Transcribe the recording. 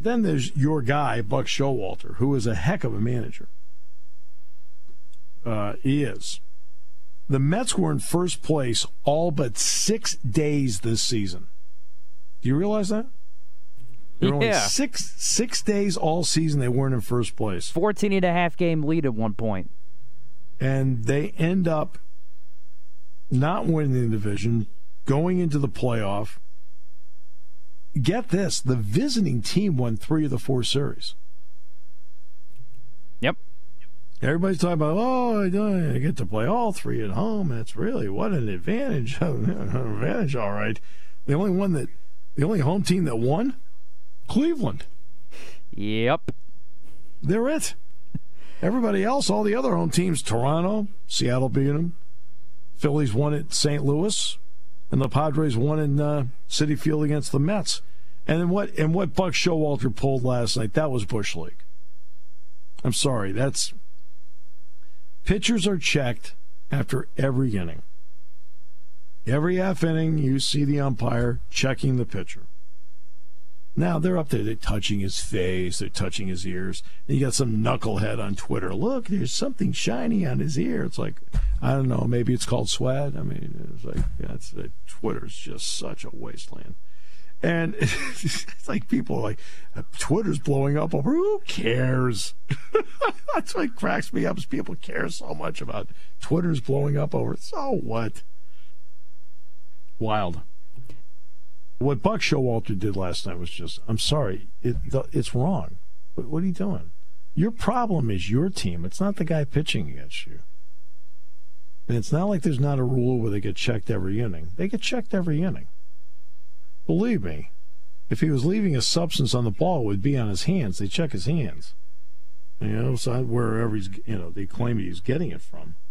then there's your guy, Buck Showalter, who is a heck of a manager. He is. The Mets were in first place all but 6 days this season. Do you realize that? There were only six days all season they weren't in first place. 14.5 game lead at one point. And they end up not winning the division, going into the playoff. Get this, the visiting team won 3 of the 4 series. Yep. Everybody's talking about, I get to play all 3 at home. That's really, what an advantage. An advantage, all right. The only home team that won? Cleveland. Yep. They're it. Everybody else, all the other home teams, Toronto, Seattle beat them. Phillies won at St. Louis, and the Padres won in Citi Field against the Mets. And then what Buck Showalter pulled last night, that was Bush League. I'm sorry, pitchers are checked after every inning. Every half inning, you see the umpire checking the pitcher. Now, they're up there. They're touching his face. They're touching his ears. And you got some knucklehead on Twitter. Look, there's something shiny on his ear. It's like, I don't know, maybe it's called sweat. I mean, it's like, Twitter's just such a wasteland. And it's like people are like, Twitter's blowing up over. Who cares? That's what cracks me up is people care so much about Twitter's blowing up over. So what? Wild. What Buck Showalter did last night was just, I'm sorry, it's wrong. What are you doing? Your problem is your team. It's not the guy pitching against you. And it's not like there's not a rule where they get checked every inning. They get checked every inning. Believe me, if he was leaving a substance on the ball, it would be on his hands. They check his hands. So wherever he's, they claim he's getting it from.